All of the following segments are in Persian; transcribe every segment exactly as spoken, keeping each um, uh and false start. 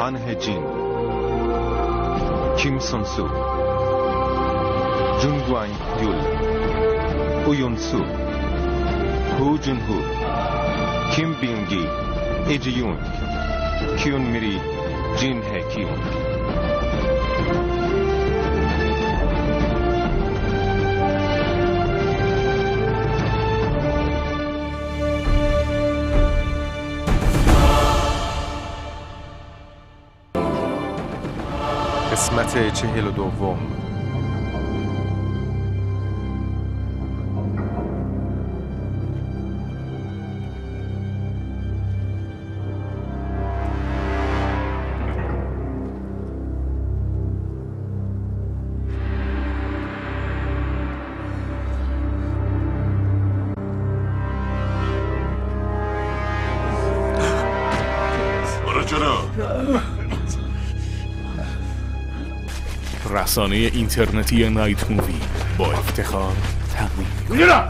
وان هجین، کیم سون سو، جون گوان یول، اویون سو، هو جون هو، کیم بینگی، ایجی یونگ، کیون میری، جین هی کیونگ. قسمت چهل و دوم. رسانه اینترنتی نایت مووی با افتخار تقدیم می‌کند.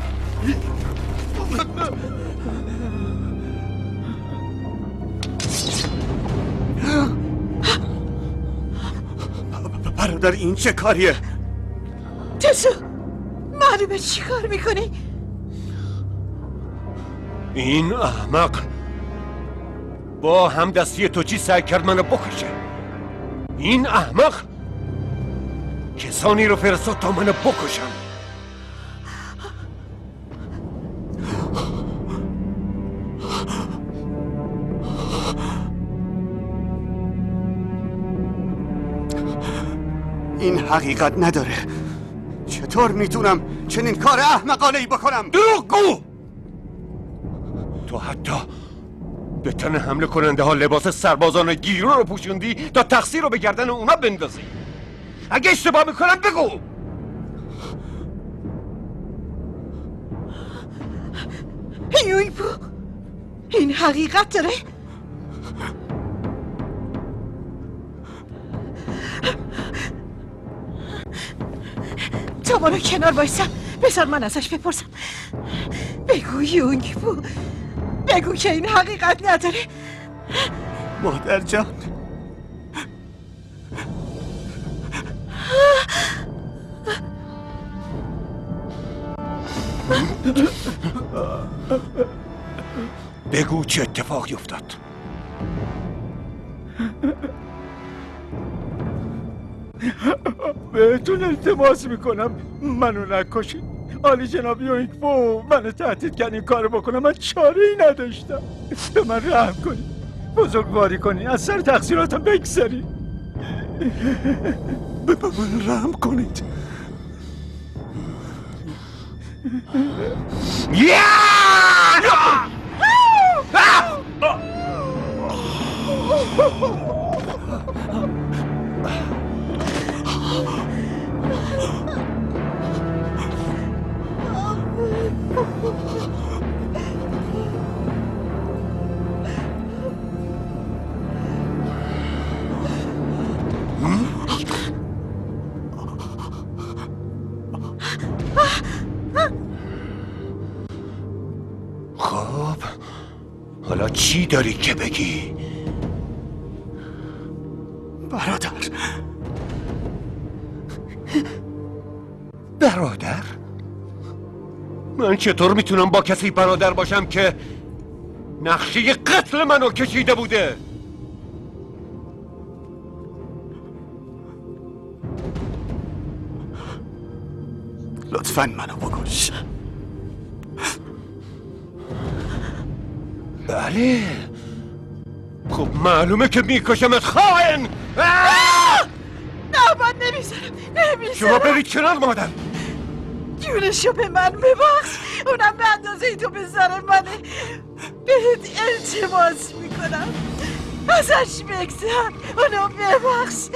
برادر این چه کاریه؟ تسو معلومه چی کار میکنی؟ این احمق با همدستی تو چی سعی کرد منو بکشه؟ این احمق کسانی رو فرستاد تا منو بکشم. این حقیقت نداره. چطور میتونم چنین کار احمقانه‌ای بکنم؟ دروغگو! تو حتی به تن حمله کننده ها لباس سربازان گیرو رو پوشوندی تا تقصیر رو به گردن اونا بندازی. اگه اشتباه میکنم بگو. یوی بو این حقیقت داره؟ تا منو کنار بایستم بذار من ازش بپرسم. بگو یونگ بو، بگو که این حقیقت نداره. مادر جان بگو چه اتفاقی افتاد. بهتون التماس میکنم منو نکشید. عالی جناب یونگ بو منو تهدید کرد این کارو بکنم. من چاره ای نداشتم. به من رحم کنید، بزرگواری کنید، از سر تقصیراتم بگذارید. به من رحم کنید. خب حالا چی داری که بگی؟ برادر برادر؟ من چطور میتونم با کسی برادر باشم که نقشه قتل منو کشیده بوده؟ لطفاً منو بکش. بله خب معلومه که میکشمت خائن. نه من نمیذارم نمیذارم. شما برید کنار مادر. جونشو به من ببخش. اونم به اندازه تو به سر منه. بهت التماس میکنم ازش بگذر. اونو ببخش.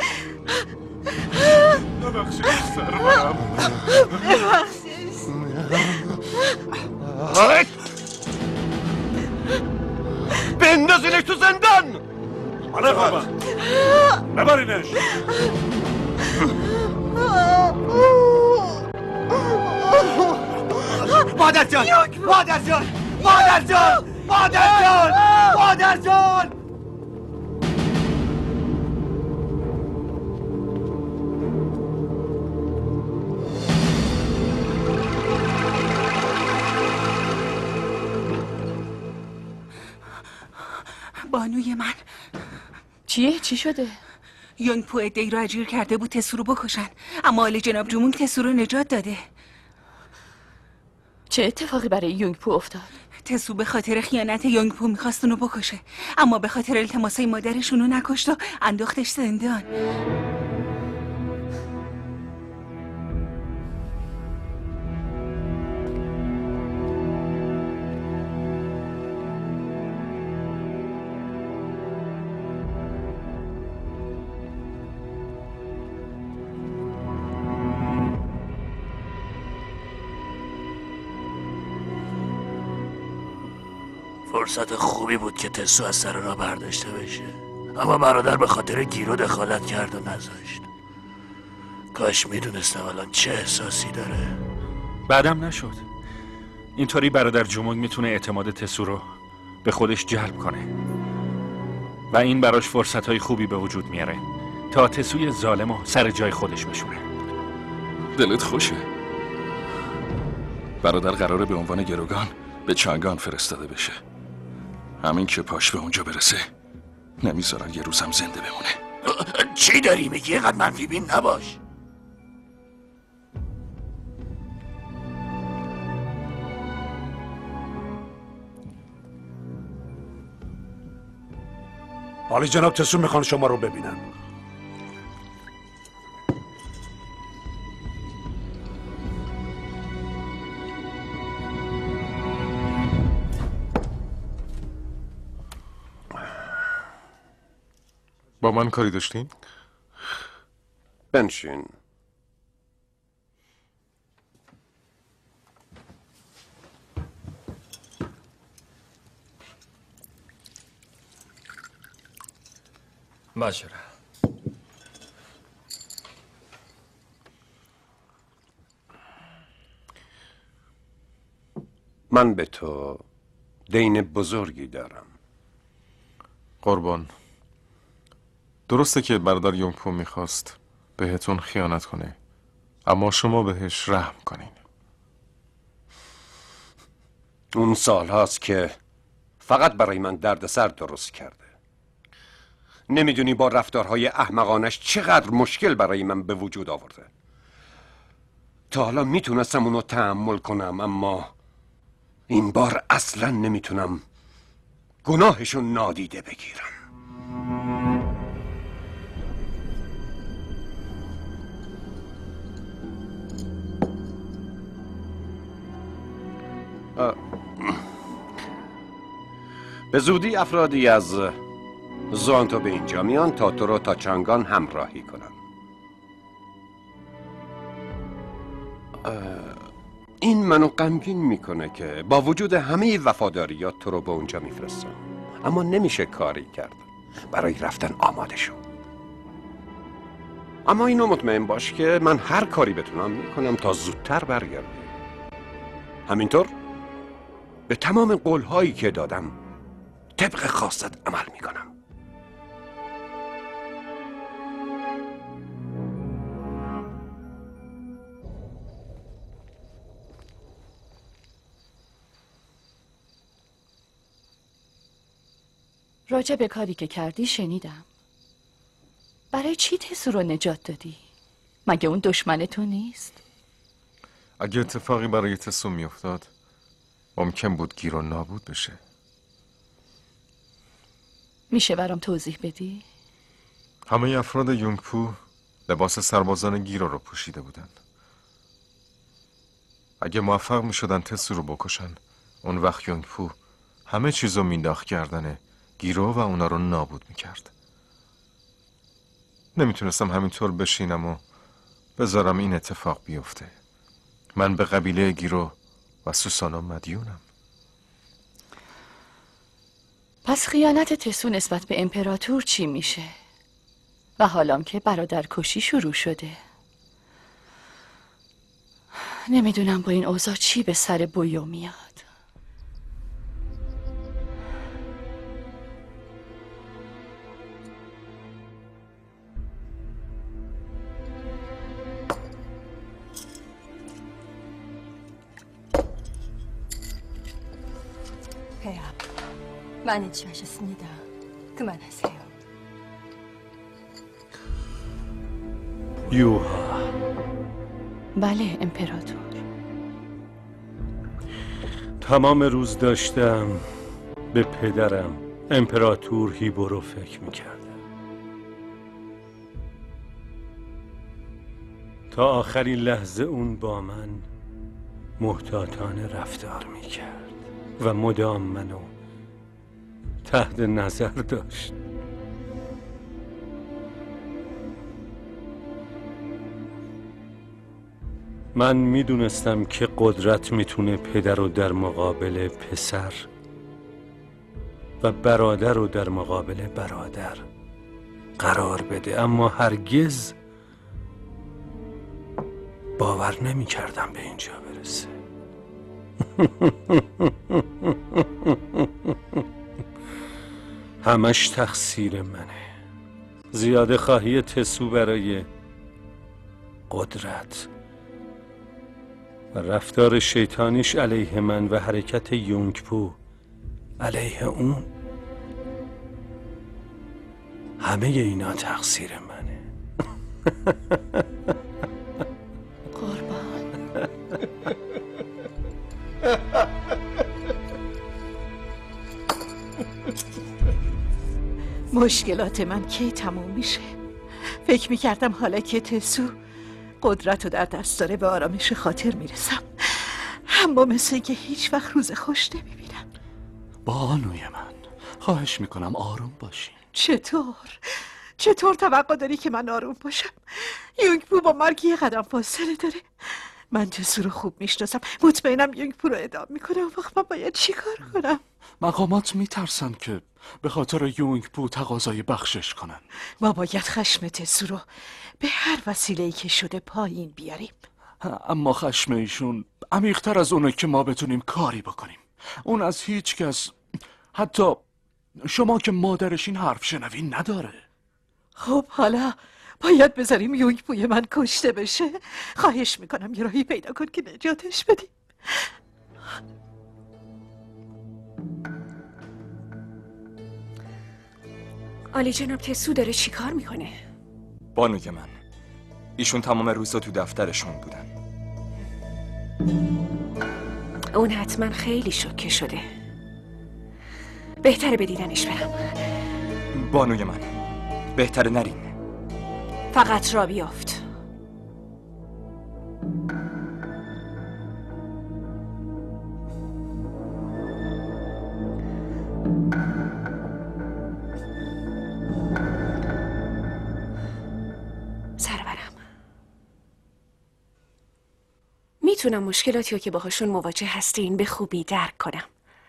ببخشش سرورم. ببخشش. بندازینش تو زندان. آره بابا ببرینش. مادر جان مادر جان مادر جان مادر جان مادر جان بانوی من. چیه؟ چی شده؟ یونگ پو ادهی رو اجیر کرده بود تسو رو بکشن، اما آل جناب جومونگ تسو رو نجات داده. چه اتفاقی برای یونگ پو افتاد؟ تسو به خاطر خیانت یونگ پو میخواست اونو بکشه، اما به خاطر التماسای مادرش اونو نکشت و انداختش زندان. فرصت خوبی بود که تسو از سر راه برداشته بشه، اما برادر به خاطر گیرو دخالت کرد و نذاشت. کاش میدونستم الان چه احساسی داره. بعدم نشد. اینطوری برادر جومونگ میتونه اعتماد تسو رو به خودش جلب کنه و این براش فرصتهای خوبی به وجود میاره تا تسوی ظالم رو سر جای خودش بشونه. دلت خوشه؟ برادر قراره به عنوان گروگان به چانگان فرستاده بشه. همین که پاش به اونجا برسه نمیذارن یه روزم زنده بمونه. چی داری میگی؟ اینقدر منفی بین نباش. عالی جناب تسو میخوان شما رو ببینن. با من کاری داشتین؟ بنشین. باشه. من به تو دین بزرگی دارم. قربان. درسته که برادر یونگ پو میخواست بهتون خیانت کنه، اما شما بهش رحم کنین. اون سال هاست که فقط برای من دردسر درست کرده. نمیدونی با رفتارهای احمقانش چقدر مشکل برای من به وجود آورده. تا حالا میتونستم اونو تحمل کنم، اما این بار اصلا نمیتونم گناهشون نادیده بگیرم. به زودی افرادی از زوانتو به اینجا میان تا تو رو تا چانگان همراهی کنن. این منو غمگین میکنه که با وجود همه وفاداریات تو رو به اونجا میفرستم، اما نمیشه کاری کرد. برای رفتن آماده شو. اما اینو مطمئن باش که من هر کاری بتونم میکنم تا زودتر برگردی. همینطور به تمام قولهایی که دادم طبق خواستت عمل میکنم. راجع به کاری که کردی شنیدم. برای چی تسو رو نجات دادی؟ مگه اون دشمن تو نیست؟ اگه اتفاقی برای تسو میافتاد ممکن بود گیرو نابود بشه. میشه برام توضیح بدی؟ همه افراد یونگ پو لباس سربازان گیرو رو پوشیده بودن. اگه موفق میشدن تسو رو بکشن، اون وقت یونگ پو همه چیزو مینداخت گردن گیرو و اونا رو نابود میکرد. نمیتونستم همینطور بشینم و بذارم این اتفاق بیفته. من به قبیله گیرو و سوسانو مدیونم. پس خیانت تسو نسبت به امپراتور چی میشه؟ و حالام که برادر کشی شروع شده. نمیدونم با این اوضاع چی به سر بویو میاد. 폐하, 많이 취하셨습니다. 그만하세요. یوها بله امپراتور. تمام روز داشتم به پدرم امپراتور هیبورو فکر میکردم. تا آخرین لحظه اون با من محتاطانه رفتار میکرد و مدام منو تحت نظر داشت. من میدونستم که قدرت میتونه پدر رو در مقابل پسر و برادر رو در مقابل برادر قرار بده، اما هرگز باور نمیکردم به اینجا برسه. همش تقصیر منه. زیاده خواهی تسو برای قدرت و رفتار شیطانیش علیه من و حرکت یونگپو علیه اون، همه اینا تقصیر منه. قربان. مشکلات من کی تموم میشه؟ فکر میکردم حالا که تسو قدرت رو در دست داره به آرامش خاطر میرسم، اما مثل که هیچ وقت روز خوش نمیبینم. بانوی من، خواهش میکنم آروم باشین. چطور؟ چطور توقع داری که من آروم باشم؟ یونگپو با مرگ یه قدم فاصله داره. من تسو رو خوب میشناسم، مطمئنم یونگپو رو اعدام میکنه. اون وقت من باید چی کار کنم؟ مقامات میترسن که به خاطر یونگپو تقاضای بخشش کنن. ما باید خشم تسو رو به هر وسیله‌ای که شده پایین بیاریم. اما خشم ایشون عمیق‌تر از اونه که ما بتونیم کاری بکنیم. اون از هیچ کس، حتی شما که مادرشین، حرف شنوی نداره. خب حالا باید بذاریم یونگپوی من کشته بشه؟ خواهش میکنم یه راهی پیدا کن که نجاتش بدیم. عالی جناب تسو داره چی کار میکنه؟ بانوی من، ایشون تمام روزا تو دفترشون بودن. اون حتما خیلی شوکه شده. بهتره به دیدنش برم. بانوی من، بهتره نرین. فقط را بیافت. سرورم، میتونم مشکلاتی رو که باهاشون مواجه هستین به خوبی درک کنم.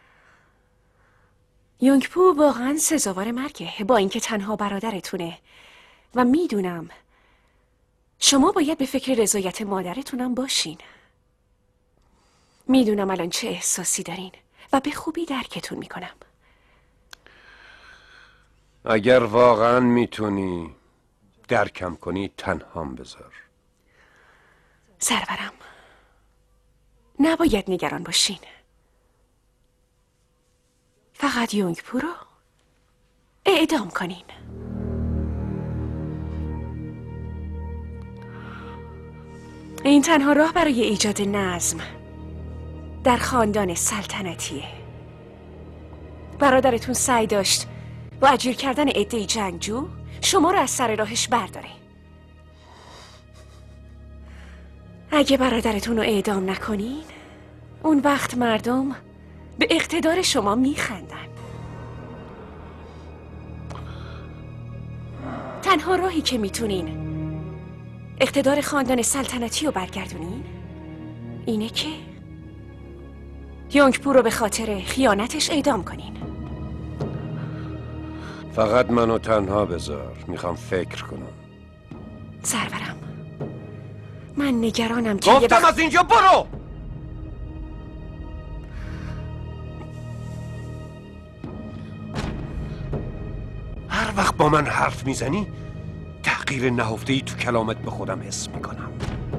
یونگپو واقعا سزاوار مرگه، با اینکه تنها برادرتونه و میدونم شما باید به فکر رضایت مادرتونم باشین. میدونم الان چه احساسی دارین و به خوبی درکتون میکنم. اگر واقعا میتونی درکم کنی تنهام بذار. سرورم، نباید نگران باشین. فقط یونگپو رو اعدام کنین. این تنها راه برای ایجاد نظم در خاندان سلطنتیه. برادرتون سعی داشت با اجیر کردن عده‌ای جنگجو شما رو از سر راهش برداره. اگه برادرتون رو اعدام نکنین، اون وقت مردم به اقتدار شما میخندن. تنها راهی که میتونین اقتدار خاندان سلطنتی رو برگردونین اینه که یونگپو رو به خاطر خیانتش اعدام کنین. فقط منو تنها بذار، میخوام فکر کنم. سرورم، من نگرانم که گفتم بخ... از اینجا برو! هر وقت با من حرف میزنی تغییر نهفته‌ای تو کلامت به خودم حس میکنم.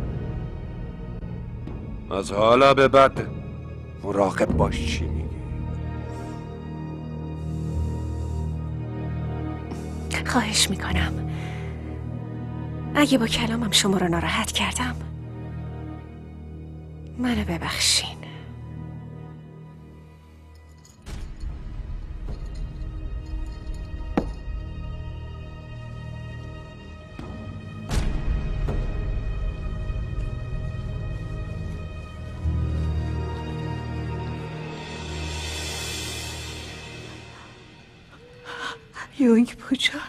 از حالا به بعد مراقب باش چی میگی. خواهش میکنم اگه با کلامم شما رو ناراحت کردم منو ببخشین. یونگ پوجان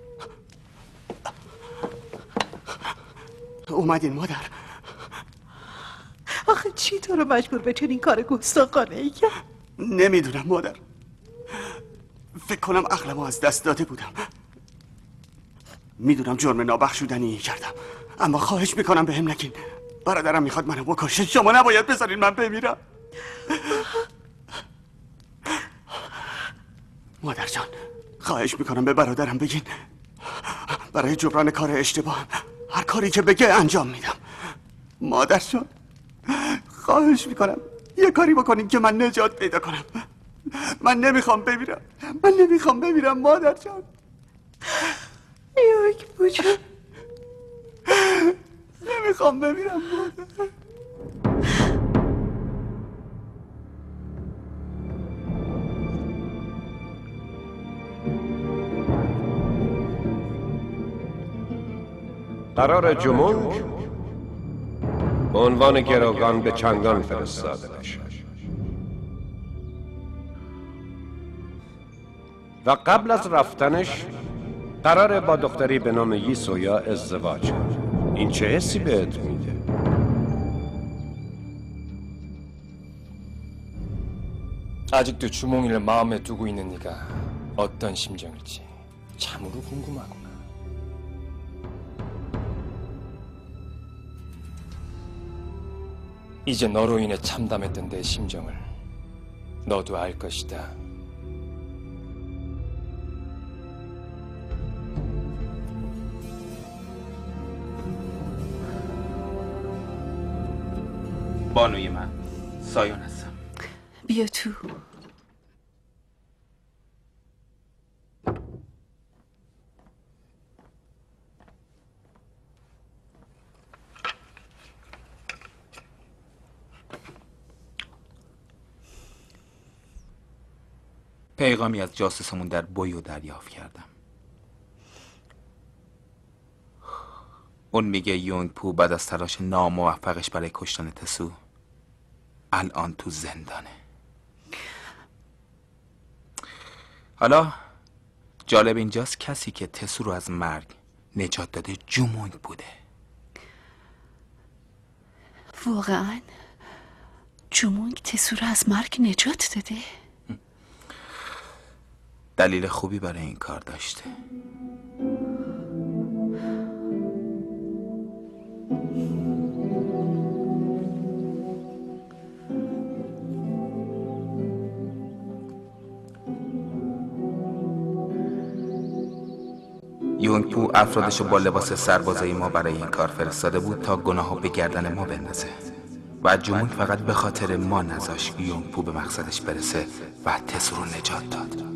اومدین مادر. آخه چی تو رو مجبور به چنین کار گستاخانه ای کرد؟ نمیدونم مادر، فکر کنم عقلمو از دست داده بودم. میدونم جرم نابخشودنی کردم، اما خواهش میکنم بهم نگین. برادرم میخواد منو بکشه، شما نباید بذارین من بمیرم. مادر جان خواهش میکنم به برادرم بگین برای جبران کار اشتباهم هر کاری که بگه انجام میدم. مادر جان خواهش میکنم یه کاری بکنین که من نجات پیدا کنم. من نمیخوام بمیرم، من نمیخوام بمیرم مادر جان. یونگ پوجان نمیخوام بمیرم مادر. قرار جمونگ به عنوان گروگان به چنگان فرستاده بشه و قبل از رفتنش قراره با دختری به نام یی سویا ازدواج کنه. این چه حسی بهت میده؟ 아직도 주몽이를 마음에 두고 있는 네가 어떤 심정일지 참으로 궁금하구나. 이제 너로 인해 참담했던 내 심정을 너도 알 것이다. بانوی من سایون هستم. بیا تو. پیغامی از جاسوسمون در بویو دریافت کردم. اون میگه یونگ پو بعد از تلاش ناموفقش برای کشتن تسو الان تو زندانه. حالا جالب اینجاست کسی که تسو رو از مرگ نجات داده جمونگ بوده. واقعا جمونگ تسو رو از مرگ نجات داده؟ دلیل خوبی برای این کار داشته. یونگ پو افرادشو با لباس سربازای ما برای این کار فرستاده بود تا گناهو به گردن ما بندازه و جمونگ فقط به خاطر ما نذاشت یونگ پو به مقصدش برسه و تسو رو نجات داد.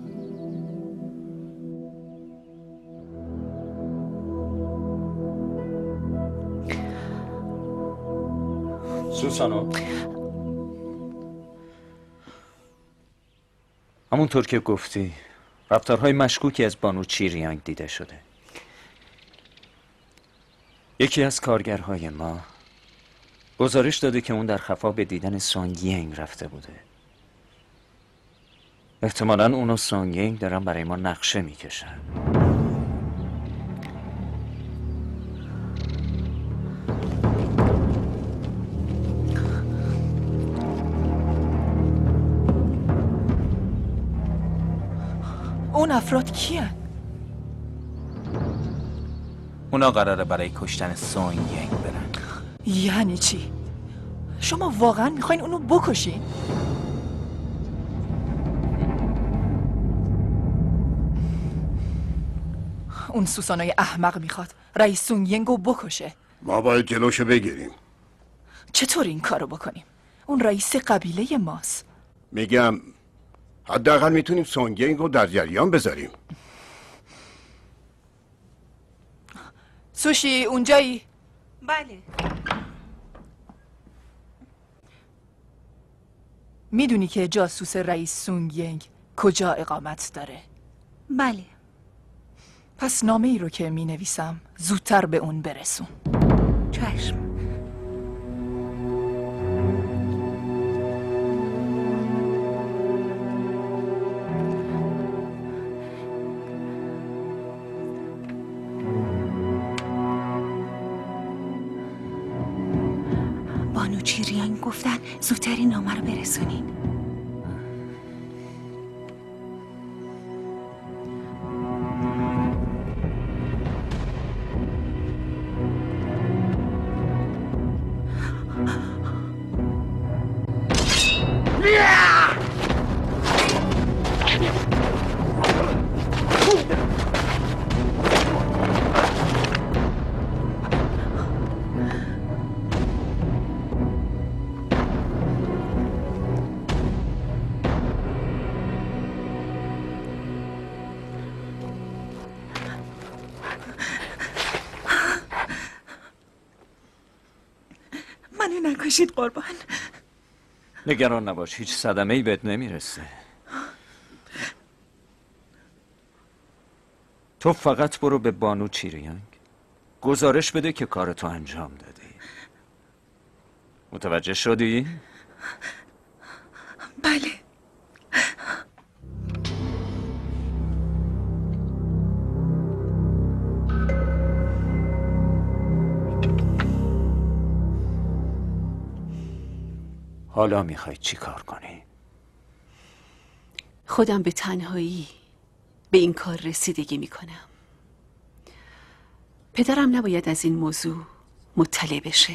سوسانو، همونطور که گفتی رفتارهای مشکوکی از بانو چیریانگ دیده شده. یکی از کارگرهای ما گزارش داده که اون در خفا به دیدن سونگ ینگ رفته بوده. احتمالاً اون و سونگ ینگ دارن برای ما نقشه میکشن. اون افراد کیان؟ اونا قراره برای کشتن سونگ ینگ برن. یعنی چی؟ شما واقعا میخواین اونو بکشین؟ اون سوسانای احمق میخواد رئیس سونگ ینگو بکشه. ما باید جلوشو بگیریم. چطور این کارو بکنیم؟ اون رئیس قبیله ماست. میگم حداقل میتونیم سونگ ینگ رو در جریان بذاریم. سوشی اونجایی؟ بله. میدونی که جاسوس رئیس سونگ ینگ کجا اقامت داره؟ بله. پس نامه ای رو که می نویسم زودتر به اون برسون. چشم. بانو چیریان گفتن زودتر این نامه رو برسونین. منو نکشید قربان. نگران نباش، هیچ صدمه‌ای بهت نمیرسه. تو فقط برو به بانو چیریانگ گزارش بده که کارتو انجام دادی. متوجه شدی؟ بله. حالا میخوای چی کار کنی؟ خودم به تنهایی به این کار رسیدگی میکنم. پدرم نباید از این موضوع مطلع بشه.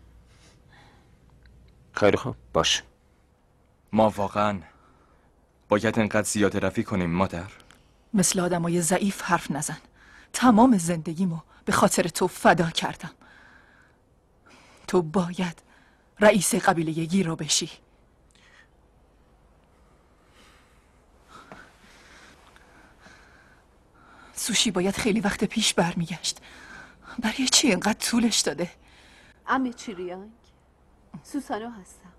خیلی خوب، باش. ما واقعا باید انقدر زیاده روی کنیم مادر؟ مثل آدمای ضعیف حرف نزن. تمام زندگیمو به خاطر تو فدا کردم. تو باید رئیس قبیله گیرو بشی. سوشی باید خیلی وقت پیش برمیگشت. برای چی اینقدر طولش داده؟ عمه چیریانگ، سوسانو هستم.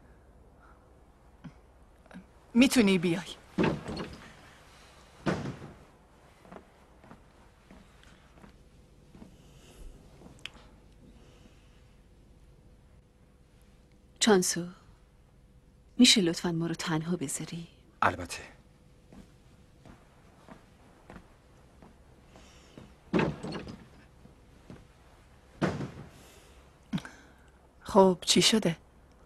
میتونی بیای. چانسو، میشه لطفاً ما رو تنها بذاری؟ البته. خب چی شده؟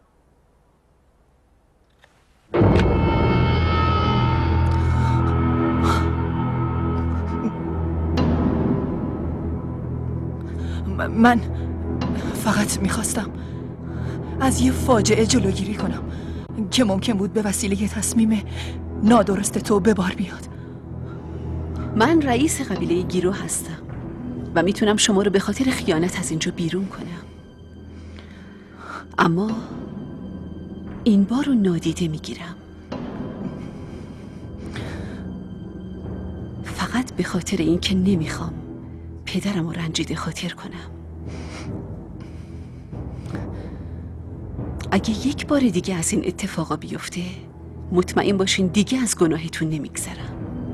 من فقط میخواستم از یه فاجعه جلوگیری کنم که ممکن بود به وسیله تصمیم نادرست تو به بار بیاد. من رئیس قبیله گیرو هستم و میتونم شما رو به خاطر خیانت از اینجا بیرون کنم، اما این بار رو نادیده میگیرم. فقط به خاطر این که نمیخوام پدرم رو رنجیده خاطر کنم. اگه یک بار دیگه از این اتفاقا بیفته مطمئن باشین دیگه از گناهتون نمیگذرم.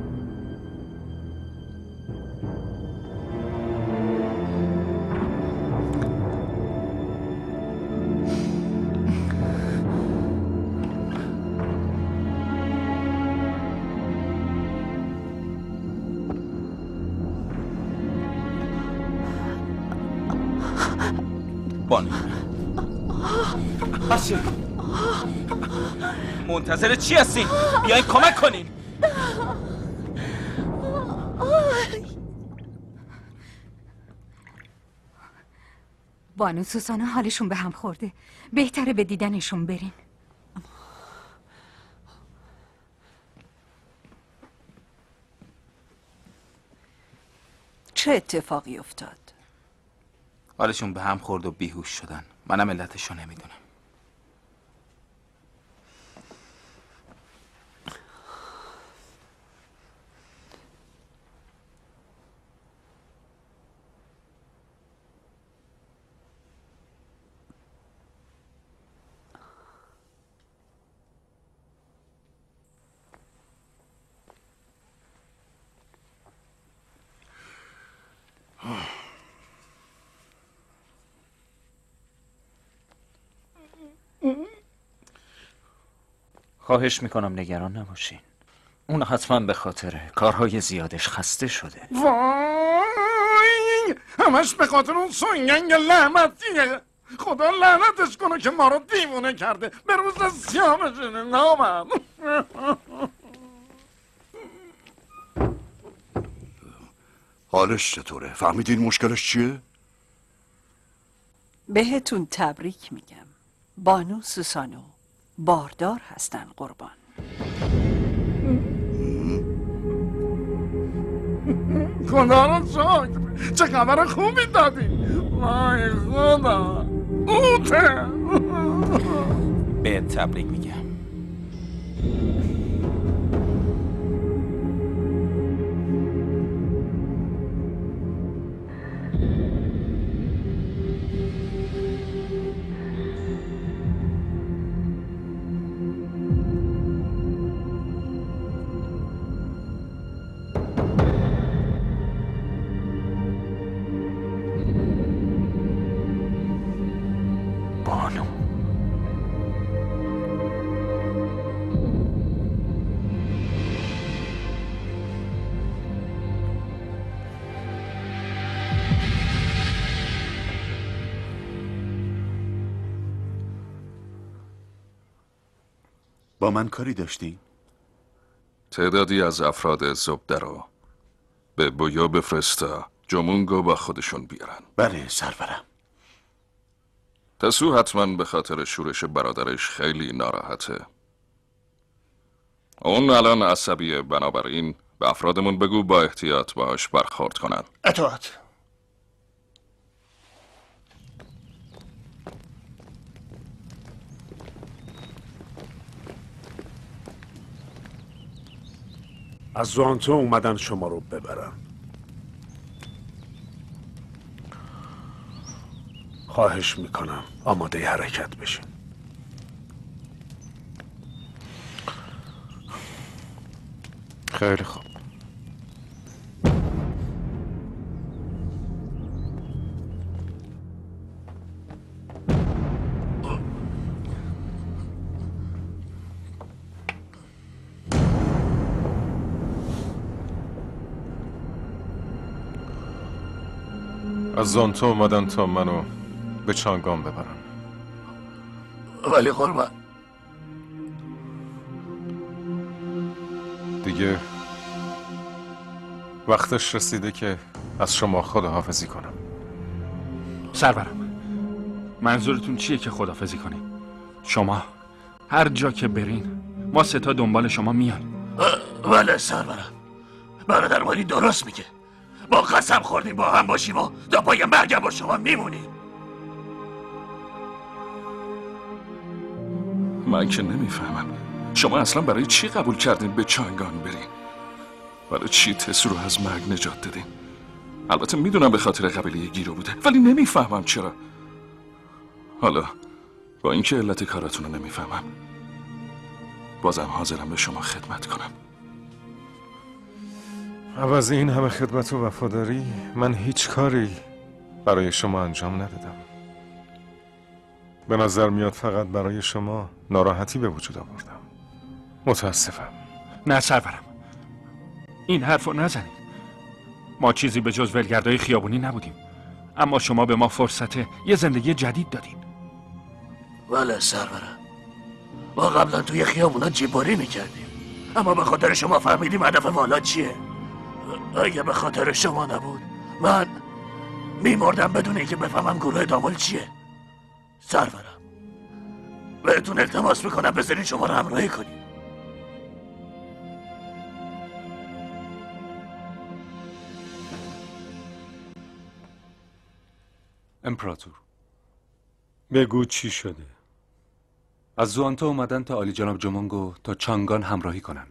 بانو باشه، منتظر چی هستین؟ بیاین کمک کنین. بانو سوسانا حالشون به هم خورده، بهتره به دیدنشون بریم. چه اتفاقی افتاد؟ حالشون به هم خورد و بیهوش شدن. منم علتشو نمیدونم. خواهش میکنم نگران نباشین. اون حتما به خاطر کارهای زیادش خسته شده. وای، همش به خاطر اون سنگنگ لعنتیه. خدا لعنتش کنه که ما رو دیوونه کرده. به روز سیامش نامم. حالش چطوره؟ فهمیدین مشکلش چیه؟ بهتون تبریک میگم. بانو سوسانو باردار هستن قربان. خدا رو شکر، چه خبر خوبی دادی. وای خدا، اوته. به تبریک میگم. با من کاری داشتی؟ تعدادی از افراد زبده رو به بویا بفرستا جمونگو با خودشون بیارن. بله سرورم. تسو حتما به خاطر شورش برادرش خیلی ناراحته. اون الان عصبیه، بنابراین به افرادمون بگو با احتیاط باهاش برخورد کنن. اطاعت. از زوانتو اومدن شما رو ببرن. خواهش میکنم آماده حرکت بشین. خیلی خوب. از زانتو اومدن تا منو به چانگان ببرن. ولی قربان دیگه وقتش رسیده که از شما خداحافظی کنم. سرورم، منظورتون چیه که خداحافظی کنیم؟ شما هر جا که برین ما سه تا دنبال شما میایم. ولی سرورم، برادر مالی درست میگه. ما قسم خوردیم با هم باشیم و تا پای مرگم با شما میمونیم. من که نمیفهمم شما اصلا برای چی قبول کردین به چانگان برین؟ برای چی تسو رو از مرگ نجات دادین؟ البته میدونم به خاطر قبیله گیرو بوده، ولی نمیفهمم چرا. حالا با اینکه علت کاراتون رو نمیفهمم، بازم حاضرم به شما خدمت کنم. عوض این همه خدمت و وفاداری من هیچ کاری برای شما انجام ندادم. به نظر میاد فقط برای شما ناراحتی به وجود آوردم. متاسفم. نه سرورم، این حرفو نزنید. ما چیزی به جز ولگردای خیابونی نبودیم، اما شما به ما فرصت یه زندگی جدید دادین. ولی سرورم، ما قبلا توی خیابونا جیباری میکردیم، اما به خاطر شما فهمیدیم هدف والا چیه. اگه به خاطر شما نبود من میمردم بدون اینکه بفهمم گروه دامل چیه. سرورم، بهتون التماس میکنم بذارین شما رو همراهی کنیم. امپراتور، بگو چی شده؟ از زوانتا اومدن تا عالی جناب جمونگو تا چانگان همراهی کنن.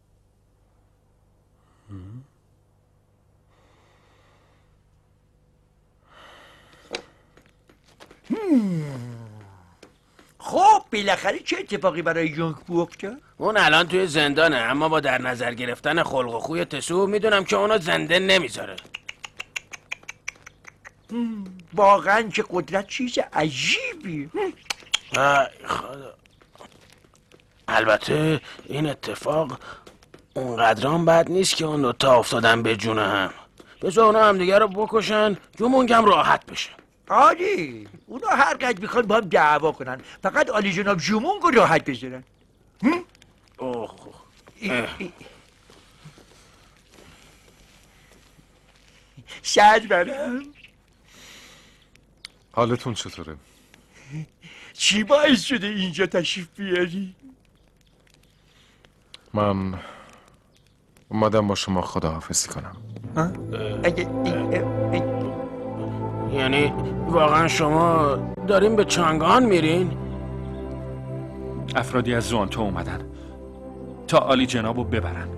خب بالاخره چه اتفاقی برای یونگ پو افتاد؟ اون الان توی زندانه، اما با در نظر گرفتن خلق و خوی تسو میدونم که اونو زنده نمیذاره. واقعا چه قدرت چیز عجیبی. ای خدا. البته این اتفاق اونقدرام بد نیست که اون دوتا افتادن به جون هم. بذار اونا هم دیگه رو بکشن جمونگ هم راحت بشه. آری اونا هر قد میخوان با هم دعوا کنن، فقط عالی جناب جمونگ رو راحت بذارن. اوه سرورم حالتون چطوره؟ چی باعث شده اینجا تشریف بیاری؟ من اومدم با شما خداحافظی کنم. یعنی واقعا شما دارین به چانگان میرین؟ افرادی از زوانتو اومدن تا عالی جنابو ببرن.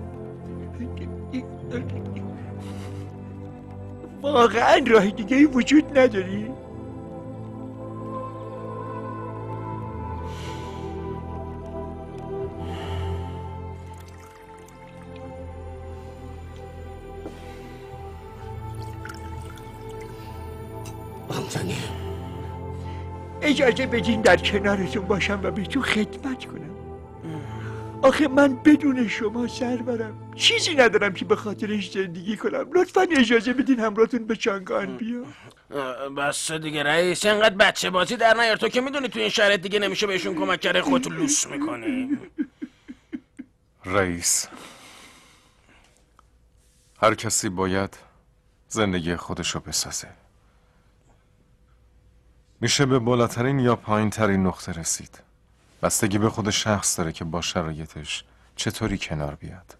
واقعا راه دیگه وجود نداری؟ مامزنی اجازه بدین در کنارتون باشم و بهتون خدمت کنم. آخه من بدون شما سرورم چیزی ندارم که به خاطرش زندگی کنم. لطفا اجازه بدین همراهتون به چانگان بیام. بس دیگه رئیس، اینقدر بچه بازی در نیار. تو که میدونی تو این شرایط دیگه نمیشه بهشون کمک کرده، خودتو لوس میکنی. رئیس، هر کسی باید زندگی خودشو بسازه. میشه به بالاترین یا پایین ترین نقطه رسید. بستگی به خود شخص داره که با شرایطش چطوری کنار بیاد.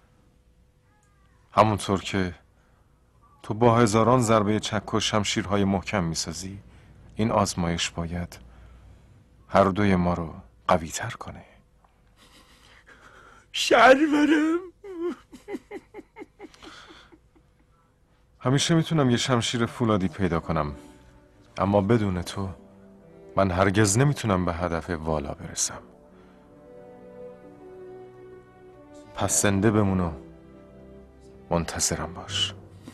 همونطور که تو با هزاران ضربه چک و شمشیرهای محکم میسازی، این آزمایش باید هر دوی ما رو قوی تر کنه. سرورم همیشه میتونم یه شمشیر فولادی پیدا کنم، اما بدون تو من هرگز نمیتونم به هدف والا برسم. پس زنده بمون و منتظرم باش.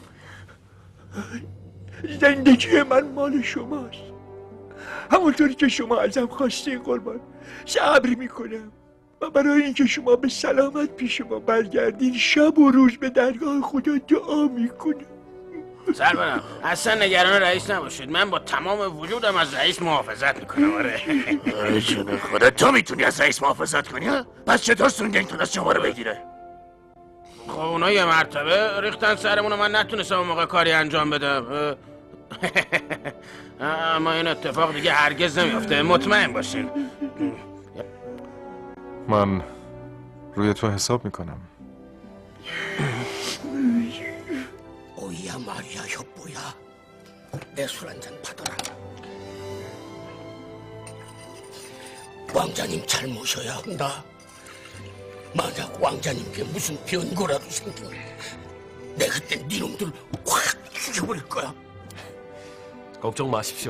زندگی من مال شماست. همونطوری که شما ازم خواستین قربان، صبر میکنم و برای اینکه شما به سلامت پیش ما برگردین شب و روز به درگاه خدا دعا میکنم. سرورم اصلا نگران رئیس نباشید، من با تمام وجودم از رئیس محافظت میکنم. آره آره جون خدا، تو میتونی از رئیس محافظت کنی ها؟ پس چطور سونگنگ تونست شما رو بگیره؟ خب اونا یه مرتبه ریختن سرمون و من نتونستم اون موقع کاری انجام بدم. اما این اتفاق دیگه هرگز نمیافته، مطمئن باشین. من روی تو حساب میکنم. 오이야 말이야 혁보야, 내 술 한 잔 받아라. 왕자님 잘 모셔야 한다. 만약 왕자님께 무슨 변고라도 생기면 내 그때 네 놈들 확 죽여버릴 거야. 걱정 마십시오.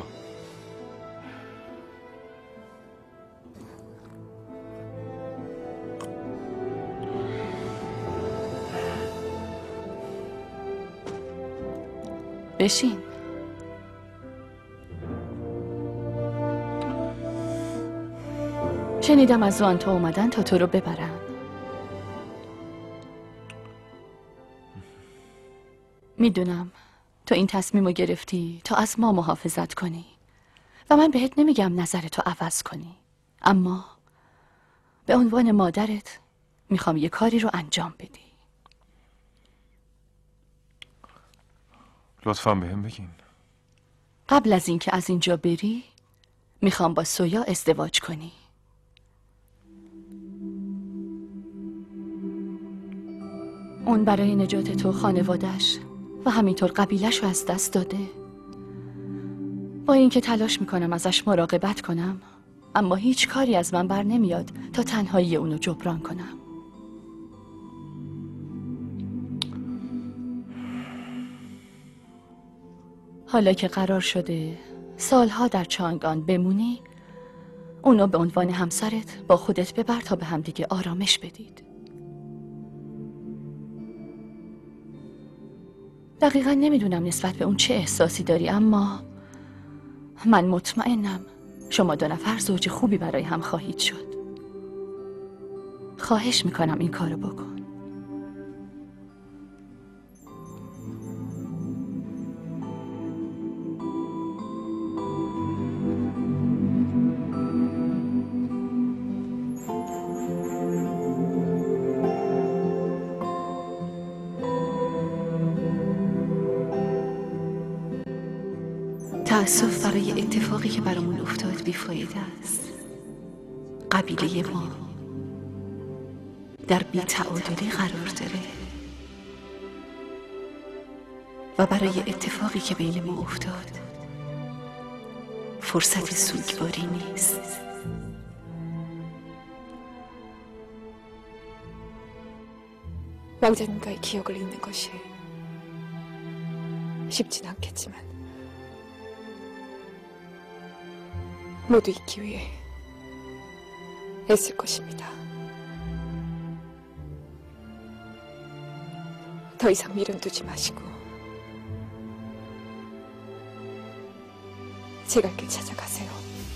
بشین. شنیدم از زوانتو اومدن تا تو رو ببرن. میدونم تو این تصمیم رو گرفتی تا از ما محافظت کنی و من بهت نمیگم نظرتو عوض کنی، اما به عنوان مادرت میخوام یه کاری رو انجام بدی. لطفاً بهم بگین. قبل از اینکه از اینجا بری میخوام با سویا ازدواج کنی. اون برای نجات تو خانوادش و همینطور قبیلش رو از دست داده. با اینکه تلاش میکنم ازش مراقبت کنم، اما هیچ کاری از من بر نمیاد تا تنهایی اونو جبران کنم. حالا که قرار شده سالها در چانگان بمونی، اونو به عنوان همسرت با خودت ببر تا به همدیگه آرامش بدید. دقیقا نمیدونم نسبت به اون چه احساسی داری، اما من مطمئنم شما دو نفر زوج خوبی برای هم خواهید شد. خواهش میکنم این کارو بکن. تأسف برای اتفاقی که برامون افتاد بیفایده است. قبیله ما در بی‌تعادلی قرار داره و برای اتفاقی که بین ما افتاد فرصت سوگواری نیست. 왕자님과의 기억을 잃는 것이 쉽진 않겠지만 모두 잊기 위해 애쓸 것입니다. 더 이상 미련 두지 마시고 제 갈 길 찾아가세요.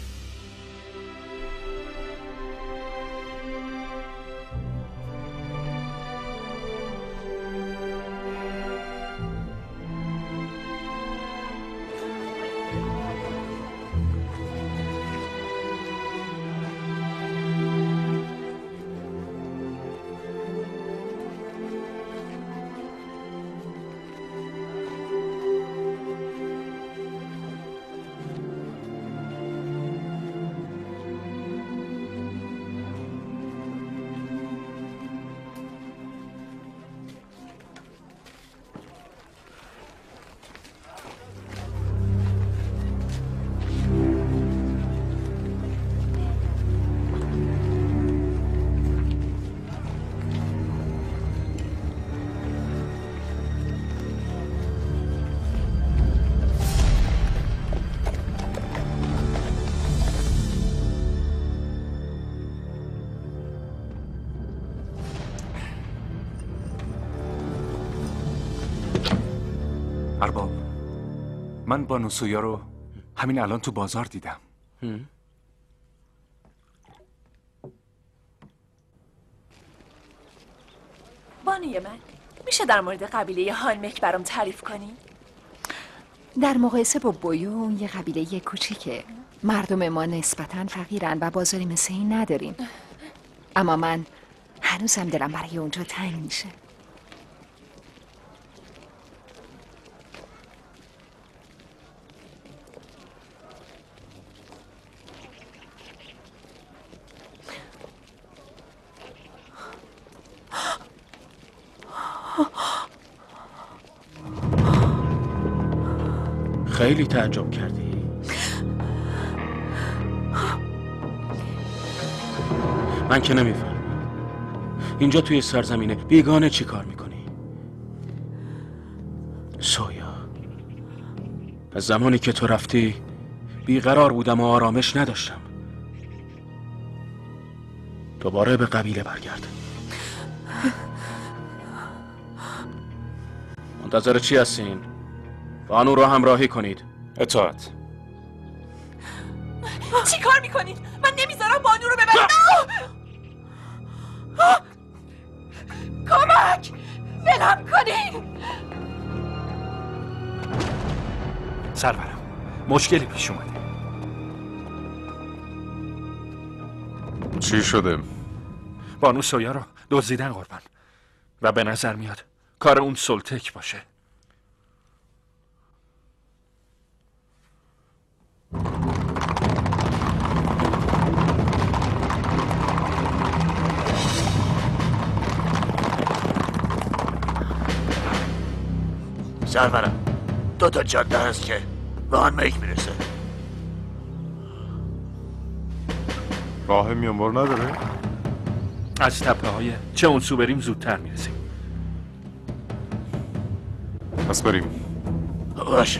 ارباب، من بانو سویا رو همین الان تو بازار دیدم. بانوی من، میشه در مورد قبیله هانمک برام تعریف کنی؟ در مقایسه با بویون یه قبیله کوچیکه. مردم ما نسبتاً فقیرن و بازاری مثل این نداریم. اما من هنوزم دلم برای اونجا تنگ میشه. خیلی تعجب کردی؟ من که نمیفهم اینجا توی سرزمین بیگانه چی کار میکنی؟ سویا، از زمانی که تو رفتی بیقرار بودم و آرامش نداشتم. دوباره به قبیله برگرد. منتظر چی هستین؟ بانو رو همراهی کنید. اطاعت. چی کار میکنید؟ من نمیذارم بانو رو ببرید. کمک! ولم کنید! سرورم، مشکلی پیش اومده. چی شده؟ بانو سویا رو دزدیدن قربان و به نظر میاد کار اون سلطک باشه. سرورم، دو تا جاده هست که به هانمک میرسه. راه میانبار نداره؟ از تپه های چه اون سو بریم زودتر میرسیم. پس بریم. باشه.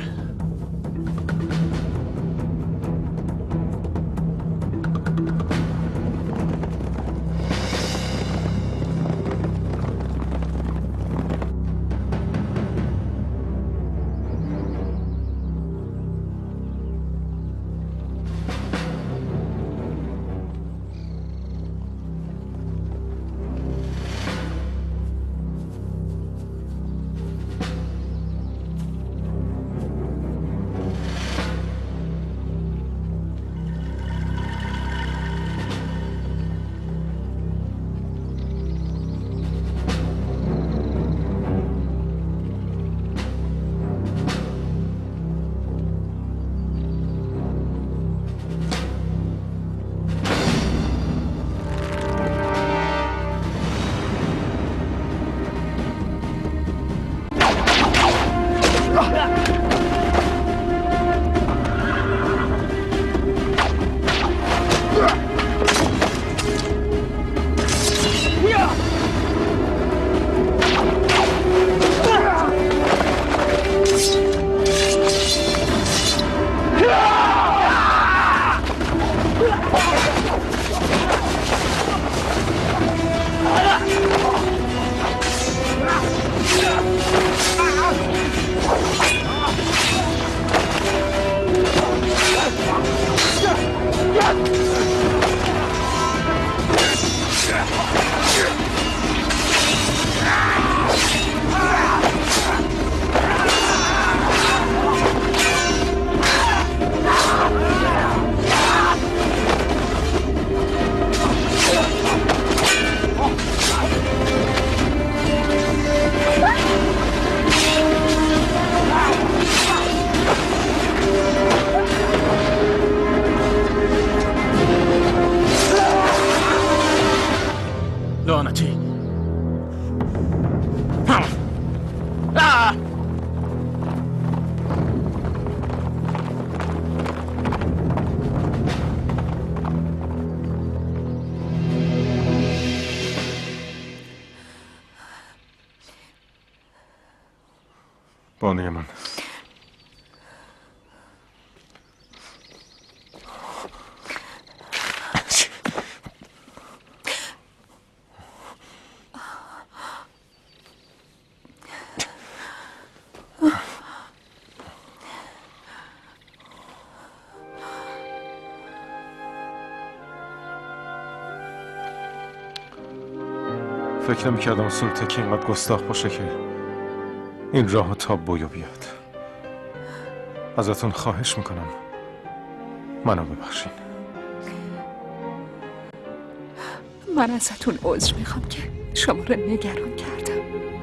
لعنتی. آه! بانوی من، فکر نمی‌کردم سلطکی اینقدر گستاخ باشه که این راه تا بویو بیاد. ازتون خواهش میکنم منو ببخشین. من ازتون عذر میخوام که شما رو نگران کردم.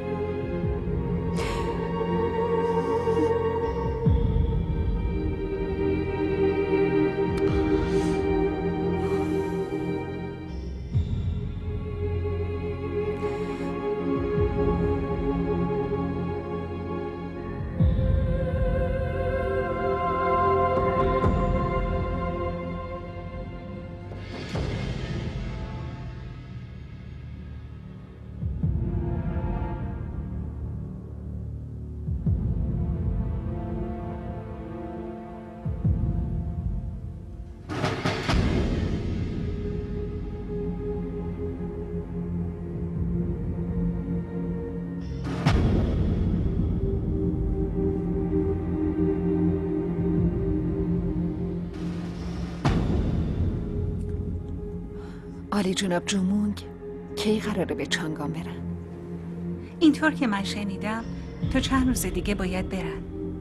عالی جناب جومونگ کی قراره به چانگان برن؟ اینطور که من شنیدم تا چند روز دیگه باید برن.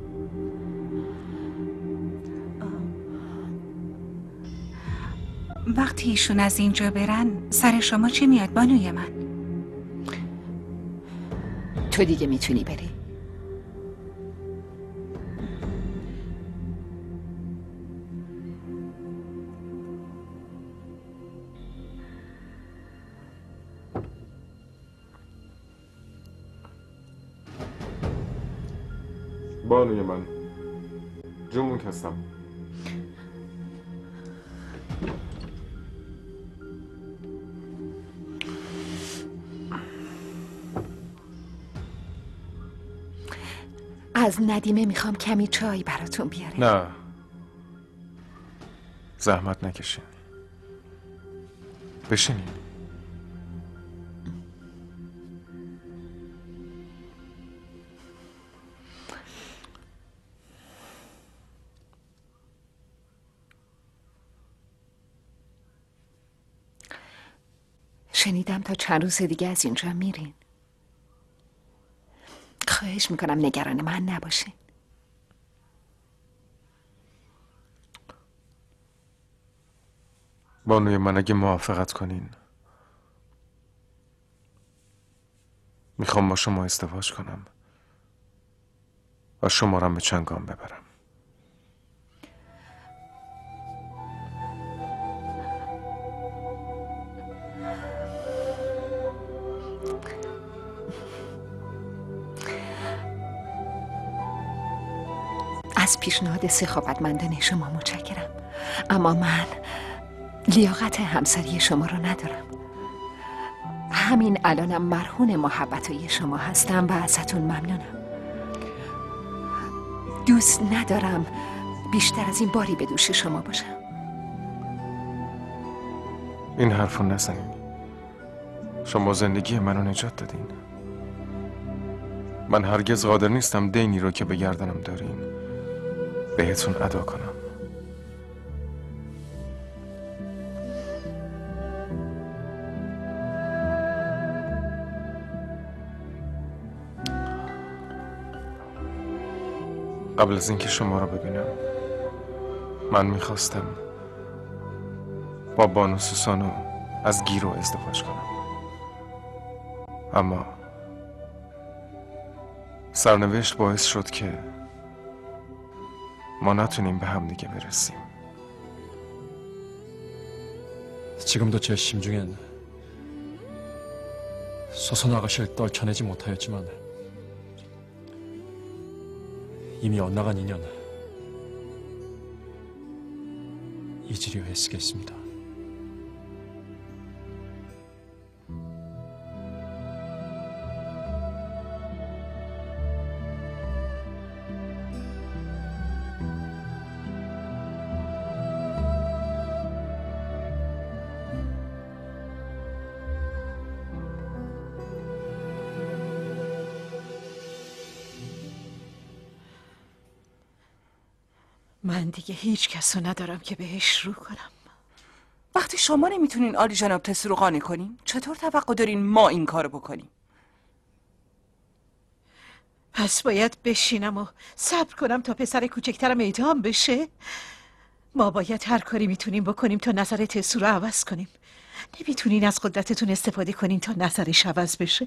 وقتی ایشون از اینجا برن سر شما چی میاد بانوی من؟ تو دیگه میتونی بری. بانوی من، جمونگ هستم. از ندیمه میخوام کمی چای براتون بیاره. نه، زحمت نکشین، بشینین. شنیدم تا چند روز دیگه از اینجا میرین. خواهش میکنم نگران من نباشین. بانوی من، اگه موافقت کنین میخوام با شما ازدواج کنم و شما را به چنگان ببرم. از پیشنهاد سخاوتمندانه شما متشکرم، اما من لیاقت همسری شما رو ندارم. همین الانم مرهون محبتای شما هستم و ازتون ممنونم. دوست ندارم بیشتر از این باری به دوش شما باشم. این حرفو نزنین. شما زندگی منو نجات دادین. من هرگز قادر نیستم دینی رو که به گردنم دارین بهتون ادا کنم. قبل از اینکه شما رو ببینم من میخواستم با بانو سوسانو از گیرو ازدواج کنم، اما سرنوشت باعث شد که ما نتونیم به هم دیگه برسیم. 지금도 제 심중엔 소선 아가씨를 떨쳐내지 못하였지만 이미 엇나간 인연 잊으려 애쓰겠습니다. من دیگه هیچ کس رو ندارم که بهش رو کنم. وقتی شما نمیتونین آلی جناب تسو رو قانع کنین، چطور توقع دارین ما این کارو بکنیم؟ پس باید بشینم و صبر کنم تا پسر کوچکترم اعدام بشه؟ ما باید هر کاری میتونیم بکنیم تا نظر تسو رو عوض کنیم. نمیتونین از قدرتتون استفاده کنین تا نظرش عوض بشه؟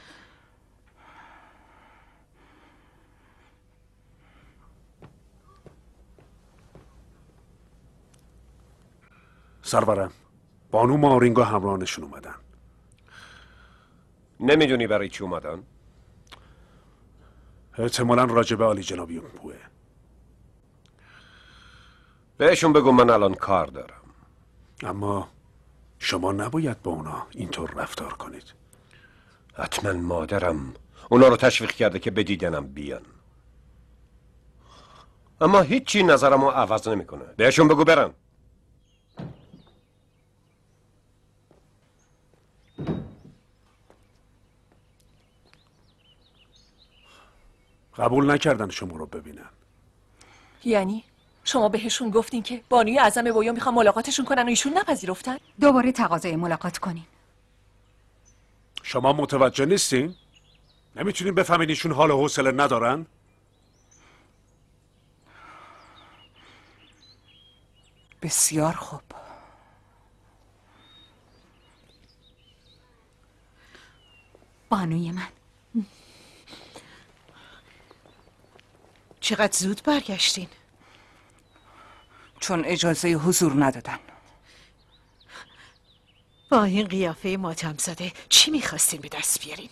سرورم، بانو مارینگا همراهانشون اومدن. نمیدونی برای چی اومدن؟ احتمالاً راجب عالی جناب یونگپوه. بهشون بگو من الان کار دارم. اما شما نباید با اونا اینطور رفتار کنید. حتما مادرم اونا رو تشویق کرده که به دیدنم بیان، اما هیچی نظرم رو عوض نمیکنه. بهشون بگو برن. قبول نکردن شما رو ببینن. یعنی شما بهشون گفتین که بانوی اعظم بویا میخوان ملاقاتشون کنن و ایشون نپذیرفتن؟ دوباره تقاضای ملاقات کنین. شما متوجه نیستین؟ نمیتونین بفهمین ایشون حال و حوصله ندارن؟ بسیار خوب. بانوی من، چقدر زود برگشتین؟ چون اجازه حضور ندادن. با این قیافه ماتم زده چی میخواستین به دست بیارین؟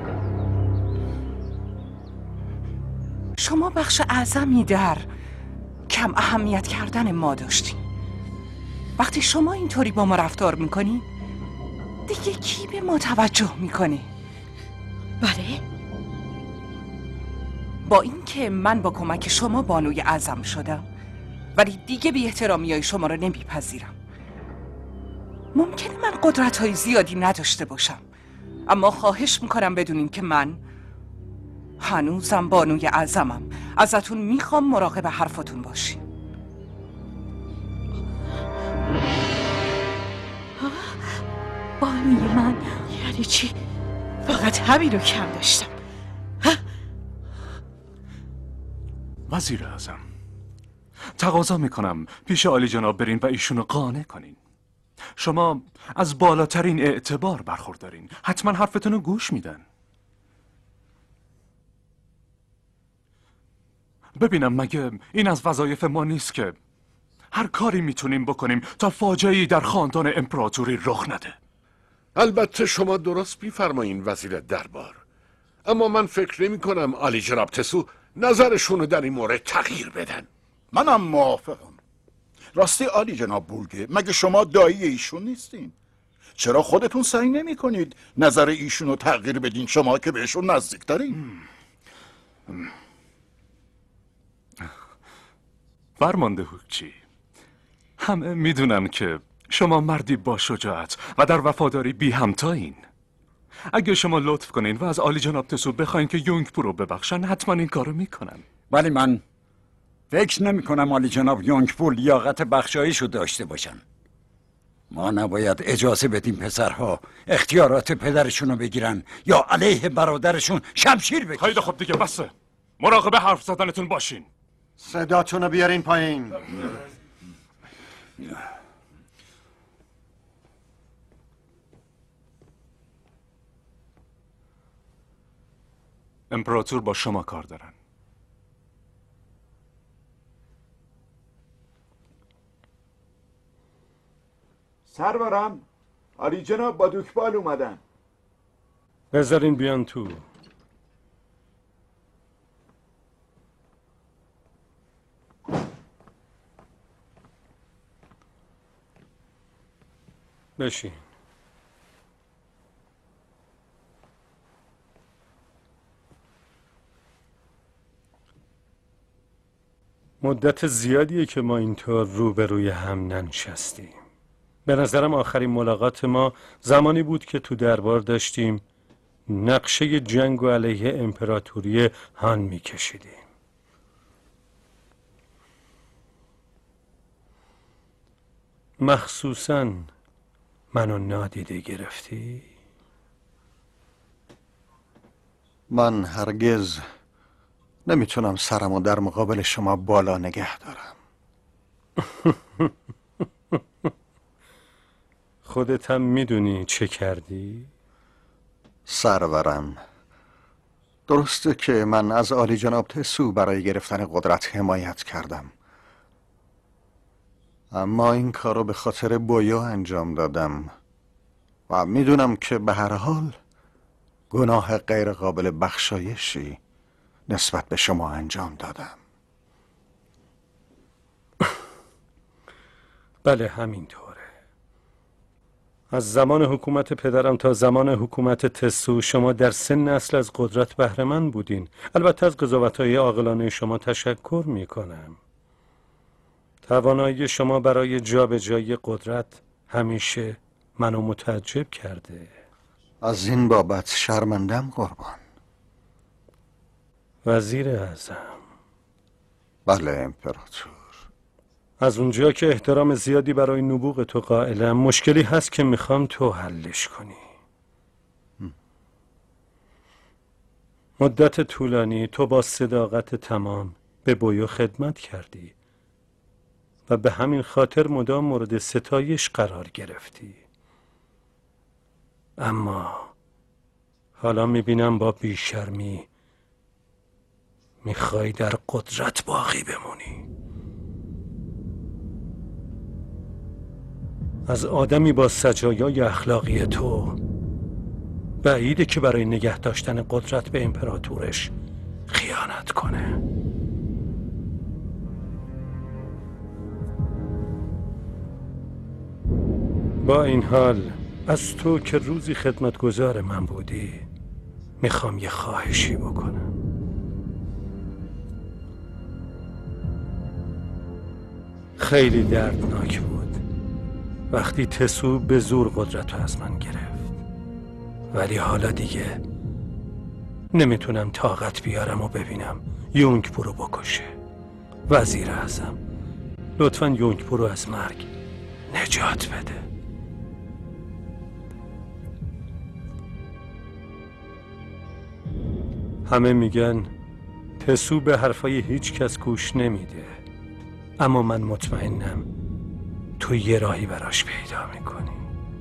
شما بخش اعظمی در کم اهمیت کردن ما داشتین. وقتی شما اینطوری با ما رفتار میکنی دیگه کی به ما توجه میکنه؟ بله؟ با اینکه من با کمک شما بانوی اعظم شدم ولی دیگه بی احترامی های شما رو نمیپذیرم. ممکنه من قدرت های زیادی نداشته باشم، اما خواهش میکنم بدونین که من هنوزم بانوی اعظمم. ازتون میخوام مراقب حرفاتون باشین. بانوی من یعنی چی؟ فقط همین رو کم داشتم. وزیر اعظم، تقاضا میکنم پیش عالی جناب برین و ایشونو قانع کنین. شما از بالاترین اعتبار برخوردارین، حتما حرفتونو گوش میدن. ببینم مگه این از وظایف ما نیست که هر کاری میتونیم بکنیم تا فاجعه‌ای در خاندان امپراتوری رخ نده؟ البته شما درست میفرمایین وزیر دربار، اما من فکر نمی کنم عالی جناب تسو نظرشونو در این مورد تغییر بدن. منم موافقم. راستی عالی جناب بولگه، مگه شما دایی ایشون نیستین؟ چرا خودتون سعی نمی کنید نظر ایشونو تغییر بدین، شما که بهشون نزدیک دارین؟ فرمانده هوکچی، همه میدونن که شما مردی با شجاعت و در وفاداری بی همتایین. اگه شما لطف کنین و از عالی جناب تسو بخواین که یونگپو رو ببخشن، حتما این کارو میکنن. ولی من فکر نمی کنم عالی جناب یونگپو لیاقت بخشایشو داشته باشن. ما نباید اجازه بدیم پسرها اختیارات پدرشونو بگیرن یا علیه برادرشون شمشیر بکشن. خیلی خب دیگه بسه. مراقب حرف زدنتون باشین. صداتونو بیارین پایین. امپراتور با شما کار دارن. سرورم، عالی جناب با دوکبال اومدن. بذارین بیان تو. بشین. مدت زیادیه که ما اینطور روبروی هم ننشستیم. به نظرم آخرین ملاقات ما زمانی بود که تو دربار داشتیم نقشه جنگ و علیه امپراتوری هان میکشیدیم. مخصوصاً منو نادیده گرفتی؟ من هرگز نمیتونم سرمو در مقابل شما بالا نگه دارم. خودت هم میدونی چه کردی؟ سرورم، درسته که من از عالی جناب تسو برای گرفتن قدرت حمایت کردم، اما این کارو به خاطر بویو انجام دادم و میدونم که به هر حال گناه غیر قابل بخشایشی نسبت به شما انجام دادم. بله همینطوره. از زمان حکومت پدرم تا زمان حکومت تسو شما در سه نسل از قدرت بهره مند بودین. البته از قضاوت‌های عاقلانه شما تشکر میکنم. توانایی شما برای جابجایی قدرت همیشه منو متعجب کرده. از این بابت شرمندم قربان. وزیر اعظم. بله امپراتور. از اونجا که احترام زیادی برای نبوغ تو قائلم، مشکلی هست که میخوام تو حلش کنی. مدت طولانی تو با صداقت تمام به بویو خدمت کردی و به همین خاطر مدام مورد ستایش قرار گرفتی. اما حالا میبینم با بیشرمی میخوای در قدرت باقی بمونی. از آدمی با سجایای اخلاقی تو بعیده که برای نگه داشتن قدرت به امپراتورش خیانت کنه. با این حال از تو که روزی خدمتگزار من بودی میخوام یه خواهشی بکنم. خیلی دردناک بود وقتی تسو به زور قدرت رو از من گرفت، ولی حالا دیگه نمیتونم طاقت بیارم و ببینم یونگپو رو بکشه. وزیر اعظم لطفاً یونگپو رو از مرگ نجات بده. همه میگن تسو به حرفای هیچ کس گوش نمیده، اما من مطمئنم تو یه راهی براش پیدا میکنی.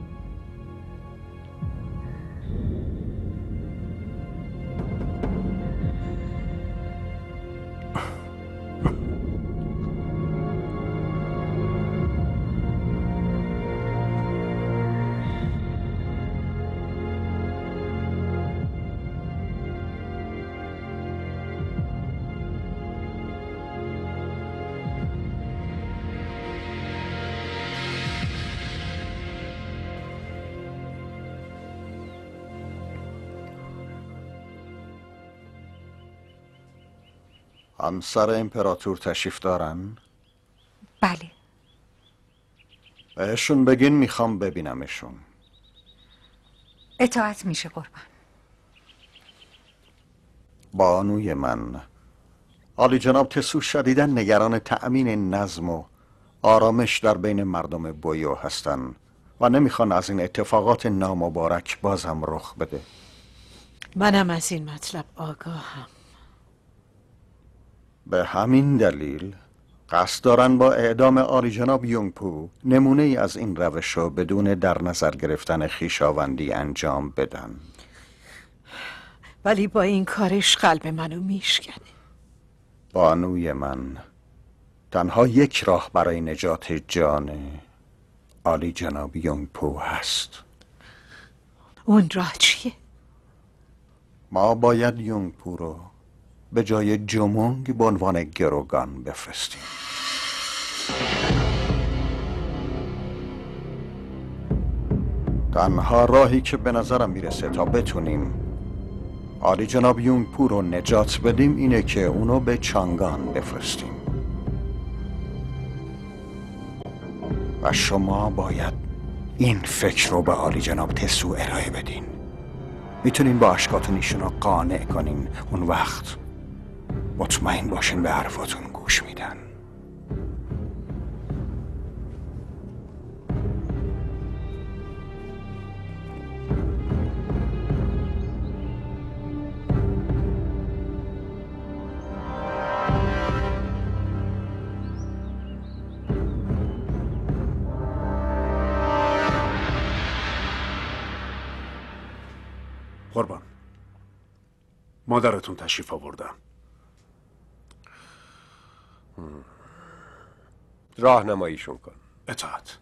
همسر امپراتور تشریف دارن؟ بله. بهشون بگین میخوام ببینمشون. اطاعت میشه قربان. بانوی من، عالی جناب تسو شدیداً نگران تأمین نظم و آرامش در بین مردم بویو هستن و نمیخوان از این اتفاقات نامبارک بازم رخ بده. منم از این مطلب آگاهم. به همین دلیل قصد دارن با اعدام آلی جناب یونگ پو نمونه ای از این روش رو بدون در نظر گرفتن خویشاوندی انجام بدن. ولی با این کارش قلب منو میشکنه. بانوی من، تنها یک راه برای نجات جان آلی جناب یونگ پو هست. اون راه چیه؟ ما باید یونگ پو رو به جای جمونگ به عنوان گروگان بفرستیم. تنها راهی که به نظرم میرسه تا بتونیم آلی جناب یونگ پو رو نجات بدیم اینه که اونو به چانگان بفرستیم و شما باید این فکر رو به آلی جناب تسو ارائه بدین. میتونین با اشکاتون ایشون رو قانع کنین. اون وقت مطمئن باشین به حرفاتون گوش میدن. قربان، مادرتون تشریف آوردن. راهنماییشون کن. اطاعت.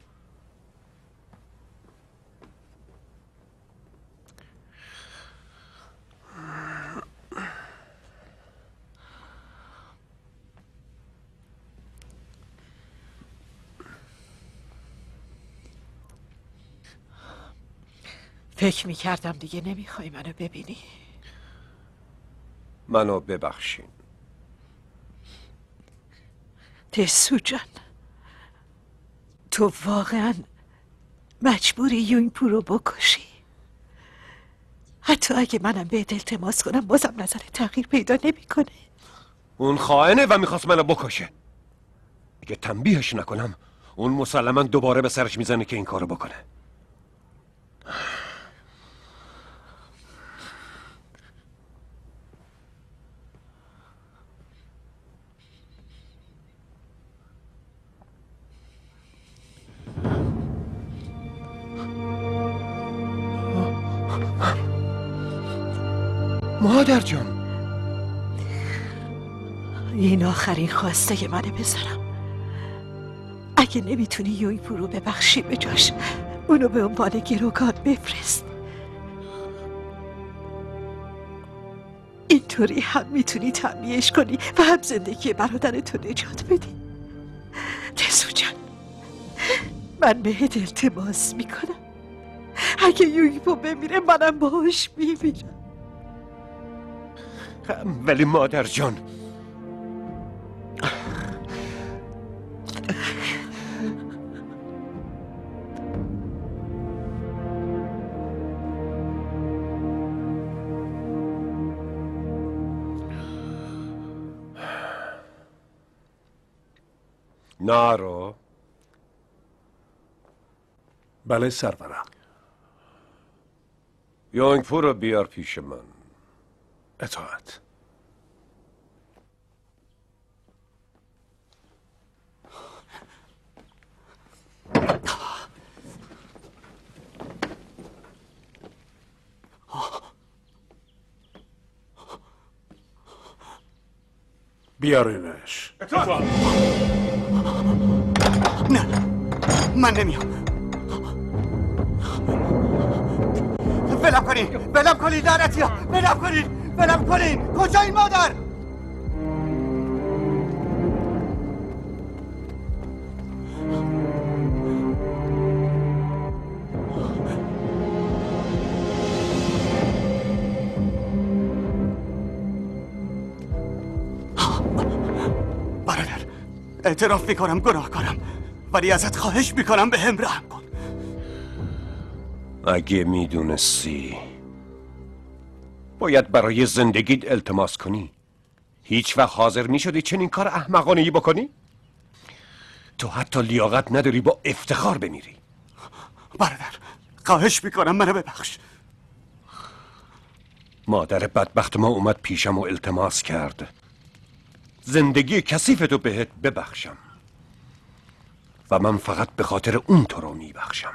فکر میکردم دیگه نمیخوای منو ببینی. منو ببخشین تسو جان، تو واقعا مجبوری یونگ پو رو بکشی. حتی اگه منم بهت التماس کنم بازم نظر تغییر پیدا نمیکنه. اون خائنه و میخواست منو بکشه. اگه تنبیهش نکنم اون مسلما دوباره به سرش میزنه که این کارو بکنه. مادر جان، این آخرین خواسته منه بذارم. اگه نمیتونی یونگ پو رو ببخشی به جاش اونو به عنوان گروگان بفرست. اینطوری هم میتونی تنبیهش کنی و هم زندگی برادرتو نجات بدی. تسو جان، من بهت التماس میکنم اگه یونگ پو بمیره منم باهاش میمیرم. ولی مادر جان، نارو. بله سرورم. یونگ پو رو بیار پیش من. اطاعت. بیارینش. نه، من نمیام. ولم کنین، ولم کنین لعنتیا، ولم کنین، ولم کنین. کجا این مادر؟ برادر، اعتراف میکنم گناهکارم، ولی ازت خواهش میکنم به هم رحم کن. اگه میدونستی باید برای زندگیت التماس کنی، هیچ وقت حاضر میشدی چنین کار احمقانه ای بکنی؟ تو حتی لیاقت نداری با افتخار بمیری. برادر، خواهش میکنم منو ببخش. مادر بدبخت ما اومد پیشم و التماس کرد زندگی کثیف تو بهت ببخشم و من فقط به خاطر اون تو رو میبخشم.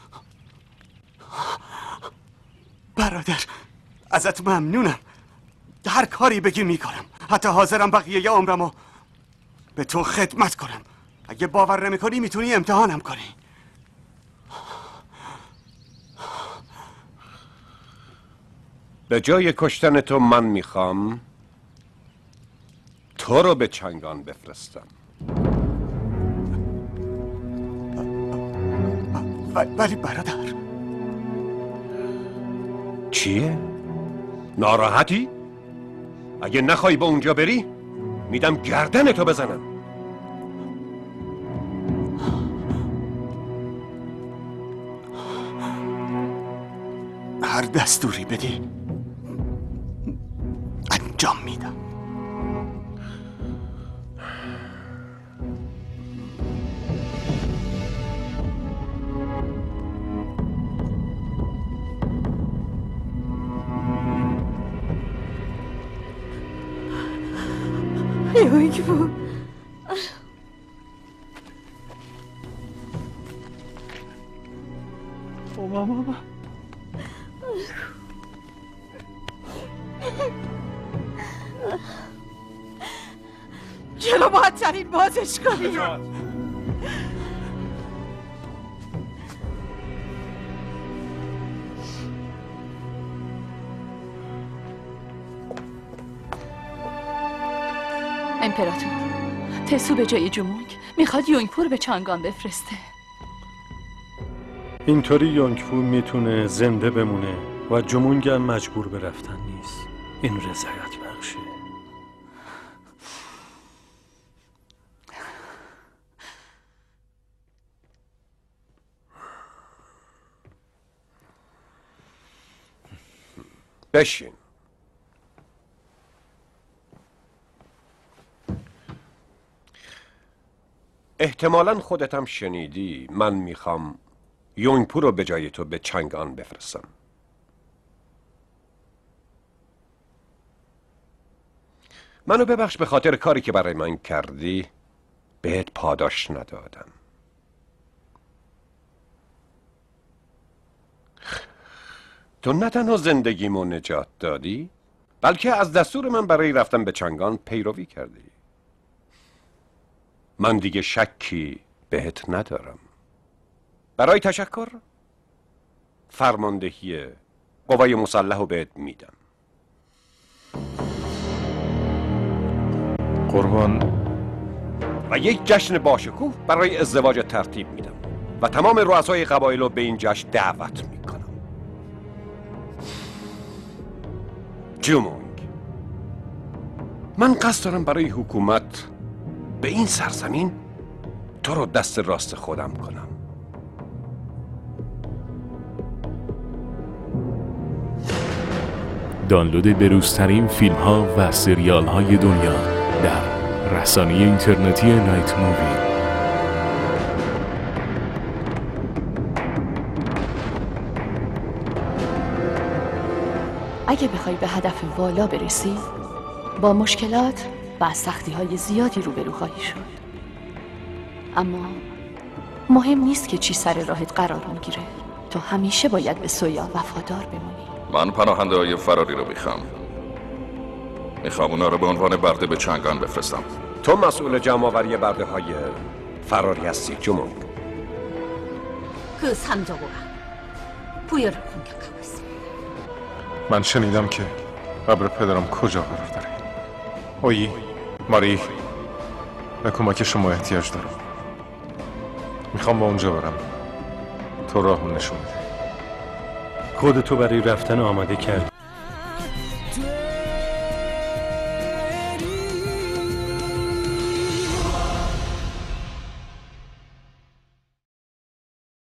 برادر ازت ممنونم. هر کاری بگی میکنم. حتی حاضرم بقیه عمرمو به تو خدمت کنم. اگه باور نمیکنی میتونی امتحانم کنی. به جای کشتن تو من میخوام تو رو به چنگان بفرستم. ولی برادر چیه؟ ناراحتی؟ اگه نخوای به اونجا بری میدم گردن تو بزنم. هر دستوری بدی انجام میدم. یونگ بود. بابا بابا چرا باید ترین بازش کنی؟ امپراتور، تسو به جای جمونگ میخواد یونگپور به چانگان بفرسته. اینطوری یونگپور میتونه زنده بمونه و جمونگ هم مجبور به رفتن نیست. این رضایت بخشه. بشین. احتمالاً خودت هم شنیدی من میخوام یونگپور رو به جای تو به چنگان بفرستم. منو ببخش به خاطر کاری که برای من کردی بهت پاداش ندادم. تو نه تنها زندگیمو نجات دادی بلکه از دستور من برای رفتن به چنگان پیروی کردی. من دیگه شکی بهت ندارم. برای تشکر فرماندهی قوای مسلح رو بهت میدم. قربان. و یک جشن باشکوه برای ازدواج ترتیب میدم و تمام رؤسای قبایل رو به این جشن دعوت میکنم. جمونگ، من قصد دارم برای حکومت به این سرزمین تو رو دست راست خودم کنم. دانلود بروزترین فیلم ها و سریال های دنیا در رسانه اینترنتی نایت مووی. اگه بخوای به هدف والا برسی با مشکلات و سختی های زیادی روبرو خواهی شد، اما مهم نیست که چی سر راهت قرار میگیره. تو همیشه باید به سویا وفادار بمونی. من پناهنده های فراری رو میخوام. میخوام اونا رو به عنوان برده به چنگان بفرستم. تو مسئول جمع‌آوری برده های فراری هستی جمونگ. 그 삼조고가 부여를 공격하고 있습니다. من شنیدم که قبر پدرم کجا قرار داره. اویی، ماری، به کمک شما احتیاج دارم. میخوام با اونجا برم. تو راهو نشون بده. خودتو برای رفتن آماده کرد.